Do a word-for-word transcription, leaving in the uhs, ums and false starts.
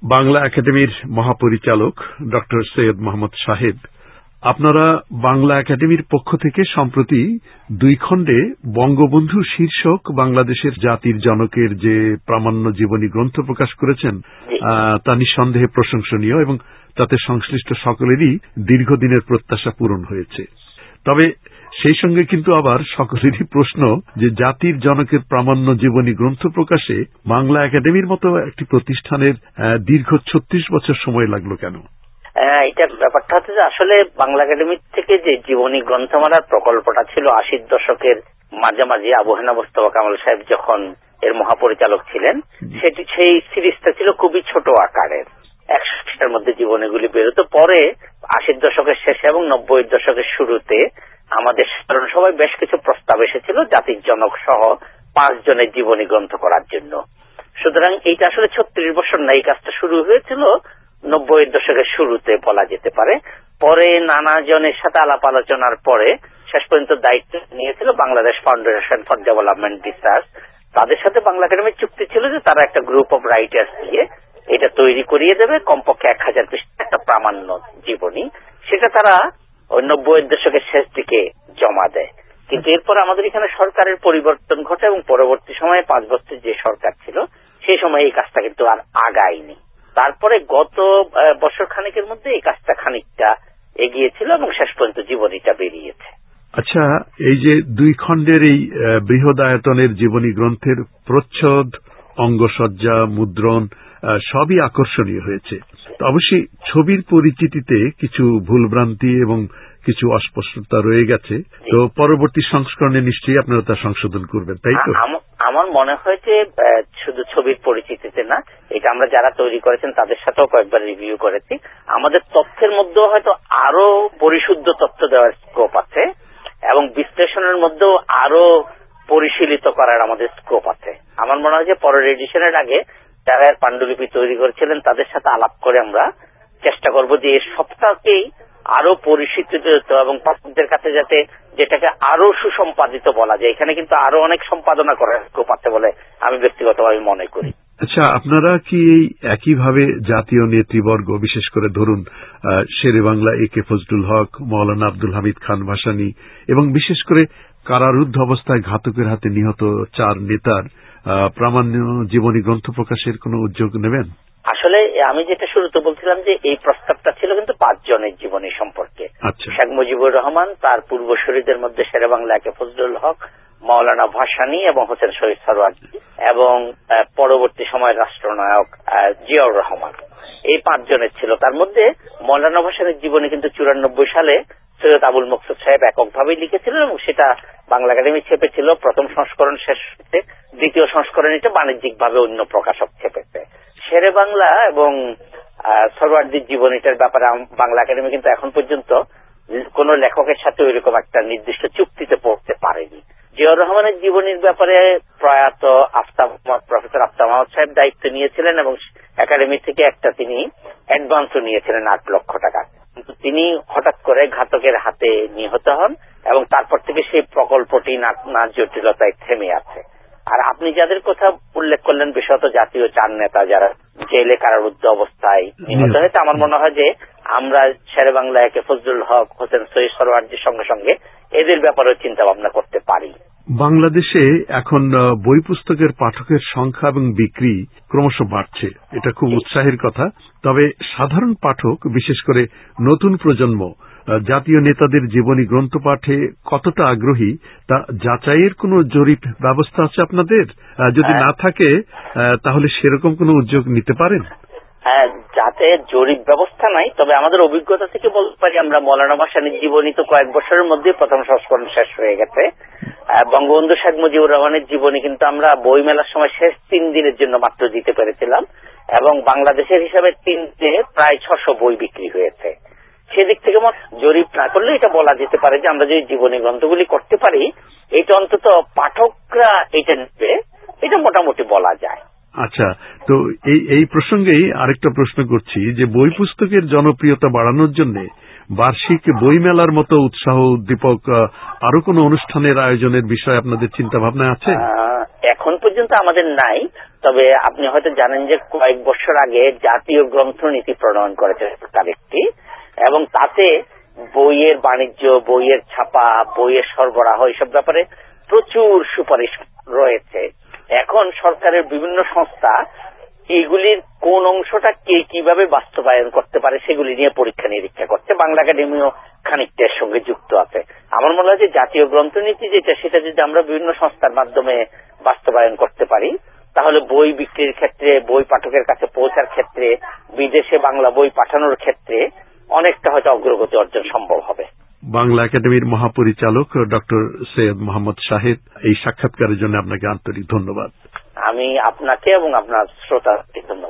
বাংলা একাডেমির মহাপরিচালক ডক্টর সৈয়দ মোহাম্মদ শাহেদ, আপনারা বাংলা একাডেমির পক্ষ থেকে সম্প্রতি দুই খণ্ডে বঙ্গবন্ধু শীর্ষক বাংলাদেশের জাতির জনকের যে প্রামাণ্য জীবনী গ্রন্থ প্রকাশ করেছেন তা নিঃসন্দেহে প্রশংসনীয় এবং তাতে সংশ্লিষ্ট সকলেরই দীর্ঘদিনের প্রত্যাশা পূরণ হয়েছে। তবে সেই সঙ্গে কিন্তু আবার সকলেরই প্রশ্ন যে জাতির জনকের প্রামাণ্য জীবনী গ্রন্থ প্রকাশে বাংলা একাডেমির মতো একটি প্রতিষ্ঠানের দীর্ঘ ছত্রিশ বছর সময় লাগলো কেন? এটা ব্যাপারটা হচ্ছে যে আসলে বাংলা একাডেমি থেকে যে জীবনী গ্রন্থমালার প্রকল্পটা ছিল আশির দশকের মাঝামাঝি আবু হেনা মোস্তফা কামাল সাহেব যখন এর মহাপরিচালক ছিলেন, সেটি সেই সিরিজটা ছিল খুবই ছোট আকারের, একশোটার মধ্যে জীবনীগুলি বেরোতো। পরে আশির দশকের শেষে এবং নব্বই দশকের শুরুতে আমাদের সাধারণ সভায় বেশ কিছু প্রস্তাব এসেছিল জাতির জনক সহ পাঁচ জনের জীবনী গ্রন্থ করার জন্য। সুতরাং এইটা আসলে ছত্রিশ বছর না, এই কাজটা শুরু হয়েছিল নব্বই দশকের শুরুতে বলা যেতে পারে। পরে নানা জনের সাথে আলাপ আলোচনার পরে শেষ পর্যন্ত দায়িত্ব নিয়েছিল Bangladesh foundation for development research. তাদের সাথে বাংলা একাডেমির চুক্তি ছিল যে তারা একটা গ্রুপ অব রাইটার্স দিয়ে এটা তৈরি করিয়ে দেবে, কমপক্ষে এক হাজার পৃষ্ঠা একটা প্রামাণ্য জীবনী। সেটা তারা ওই নব্বই দশকের শেষ দিকে জমা দেয়। কিন্তু এরপর আমাদের এখানে সরকারের পরিবর্তন ঘটে এবং পরবর্তী সময়ে পাঁচ বছর যে সরকার ছিল সেই সময় এই কাজটা কিন্তু আর আগায়নি। তারপরে গত বছর খানিকের মধ্যে এই কাজটা খানিকটা এগিয়েছিল এবং শেষ পর্যন্ত জীবনীটা বেরিয়েছে। আচ্ছা, এই যে দুই খণ্ডের এই বৃহৎ আয়তনের জীবনী গ্রন্থের প্রচ্ছদ, অঙ্গসজ্জা, মুদ্রণ সবই আকর্ষণীয় হয়েছে। অবশ্যই ছবির পরিচিতিতে কিছু ভুলভ্রান্তি এবং কিছু অস্পষ্টতা রয়ে গেছে, তো পরবর্তী সংস্করণে নিশ্চয়ই আপনারা তা সংশোধন করবেন, তাই তো? আমার মনে হয় যে শুধু ছবির পরিচিতিতে না, এটা আমরা যারা তৈরি করেছেন তাদের সাথেও কয়েকবার রিভিউ করেছি। আমাদের তথ্যের মধ্যেও হয়তো আরো পরিশুদ্ধ তথ্য দেওয়ার স্কোপ আছে এবং বিশ্লেষণের মধ্যেও আরো পরিশীলিত করার আমাদের স্কোপ আছে। আমার মনে হয় যে পরের এডিশনের আগে যারা পাণ্ডুলিপি তৈরি করেছিলেন তাদের সাথে আলাপ করে আমরা চেষ্টা করব যে এই সপ্তাহকেই আরো পরিশীলিত এবং পাঠকদের কাছে যাতে যেটাকে আরো সুসম্পাদিত বলা যায়। এখানে কিন্তু আরো অনেক সম্পাদনা করার স্কোপ আছে বলে আমি ব্যক্তিগতভাবে মনে করি। আচ্ছা, আপনারা কি এই একইভাবে জাতীয় নেতৃবর্গ, বিশেষ করে ধরুন শেরে বাংলা এ কে ফজলুল হক, মৌলানা আব্দুল হামিদ খান ভাসানী এবং বিশেষ করে কারারুদ্ধ অবস্থায় ঘাতকের হাতে নিহত চার নেতার প্রামাণ্য জীবনী গ্রন্থ প্রকাশের কোন উদ্যোগ নেবেন? আসলে আমি যেটা শুরুতে বলছিলাম যে এই প্রস্তাবটা ছিল কিন্তু পাঁচ জনের জীবনী সম্পর্কে। শেখ মুজিবুর রহমান, তার পূর্বসূরীদের মধ্যে শেরে বাংলা এ কে ফজলুল হক, মৌলানা ভাসানী এবং হোসেন শহীদ সরওয়ার্দী এবং পরবর্তী সময়ের রাষ্ট্রনায়ক জিয়াউর রহমান, এই পাঁচ জনের ছিল। তার মধ্যে মৌলানা ভাসানীর জীবনী কিন্তু চুরানব্বই সালে সৈয়দ আবুল মকসুদ সাহেব এককভাবেই লিখেছিলেন এবং সেটা বাংলা একাডেমি ছেপেছিল। প্রথম সংস্করণ শেষ হতে দ্বিতীয় সংস্করণ এটা বাণিজ্যিকভাবে অন্য প্রকাশক ছেপেছে। শেরে বাংলা এবং সরওয়ার্দীর জীবনীটার ব্যাপারে বাংলা একাডেমি কিন্তু এখন পর্যন্ত কোন লেখকের সাথে ওইরকম একটা নির্দিষ্ট চুক্তিতে পড়তে পারেনি। জিয়াউর রহমানের জীবনীর ব্যাপারে প্রয়াত আফতাব প্রফেসর আফতাব মাহমুদ সাহেব দায়িত্ব নিয়েছিলেন এবং একাডেমি থেকে একটা তিনি অ্যাডভান্সও নিয়েছিলেন আট লক্ষ টাকা। কিন্তু তিনি হঠাৎ করে ঘাতকের হাতে নিহত হন এবং তারপর থেকে সেই প্রকল্পটি নানা জটিলতায় থেমে আছে। আর আপনি যাদের কথা উল্লেখ করলেন, বিশেষত জাতীয় চার নেতা যারা জেলে কারারুদ্ধ অবস্থায় নিহত হয়েছে, আমার মনে হয় যে আমরা শেরে বাংলা এ কে ফজলুল হক, হোসেন শহীদ সরওয়ার্দীর সঙ্গে সঙ্গে এদের ব্যাপারেও চিন্তা ভাবনা করতে পারি। বাংলাদেশে এখন বই পুস্তকের পাঠকের সংখ্যা এবং বিক্রি ক্রমশ বাড়ছে, এটা খুব উৎসাহের কথা। তবে সাধারণ পাঠক, বিশেষ করে নতুন প্রজন্ম জাতীয় নেতাদের জীবনী গ্রন্থ পাঠে কতটা আগ্রহী তা যাচাইয়ের কোন জরিপ ব্যবস্থা আছে আপনাদের? যদি না থাকে তাহলে সেরকম কোন উদ্যোগ নিতে পারেন? হ্যাঁ, যাতে জরিপ ব্যবস্থা নাই, তবে আমাদের অভিজ্ঞতা থেকে বলতে পারি আমরা মৌলানা ভাসানীর জীবনী তো কয়েক বছরের মধ্যে প্রথম সংস্করণ শেষ হয়ে গেছে। বঙ্গবন্ধু শেখ মুজিবুর রহমানের জীবনী কিন্তু আমরা বই মেলার সময় শেষ তিন দিনের জন্য মাত্র দিতে পেরেছিলাম এবং বাংলাদেশের হিসাবে তিন দিনে প্রায় ছশো বই বিক্রি হয়েছে। সেদিক থেকে জরিপ না করলে এটা বলা যেতে পারে যে আমরা যদি জীবনী গ্রন্থগুলি করতে পারি এটা অন্তত পাঠকরা এটা নেবে, এটা মোটামুটি বলা যায়। আচ্ছা, তো এই এই প্রসঙ্গেই আরেকটা প্রশ্ন করছি যে বই পুস্তকের জনপ্রিয়তা বাড়ানোর জন্য বার্ষিক বইমেলার মতো উৎসাহ উদ্দীপক আরো কোন অনুষ্ঠানের আয়োজনের বিষয়ে আপনাদের চিন্তা ভাবনা আছে? এখন পর্যন্ত আমাদের নাই, তবে আপনি হয়তো জানেন যে কয়েক বছর আগে জাতীয় গ্রন্থনীতি প্রণয়ন করেছে সরকার একটি, এবং তাতে বইয়ের বাণিজ্য, বইয়ের ছাপা, বইয়ের সরবরাহ এসব ব্যাপারে প্রচুর সুপারিশ রয়েছে। এখন সরকারের বিভিন্ন সংস্থা এগুলির কোন অংশটা কে কিভাবে বাস্তবায়ন করতে পারে সেগুলি নিয়ে পরীক্ষা নিরীক্ষা করছে। বাংলা একাডেমিও খানিকটা এর সঙ্গে যুক্ত আছে। আমার মনে হয় যে জাতীয় গ্রন্থনীতি যেটা, সেটা যদি আমরা বিভিন্ন সংস্থার মাধ্যমে বাস্তবায়ন করতে পারি, তাহলে বই বিক্রির ক্ষেত্রে, বই পাঠকের কাছে পৌঁছার ক্ষেত্রে, বিদেশে বাংলা বই পাঠানোর ক্ষেত্রে অনেকটা হয়তো অগ্রগতি অর্জন সম্ভব হবে। বাংলা একাডেমির মহাপরিচালক ডক্টর সৈয়দ মোহাম্মদ শাহেদ, এই সাক্ষাৎকারের জন্য আপনাকে আন্তরিক ধন্যবাদ। আমি আপনাকে এবং আপনার শ্রোতাকে ধন্যবাদ।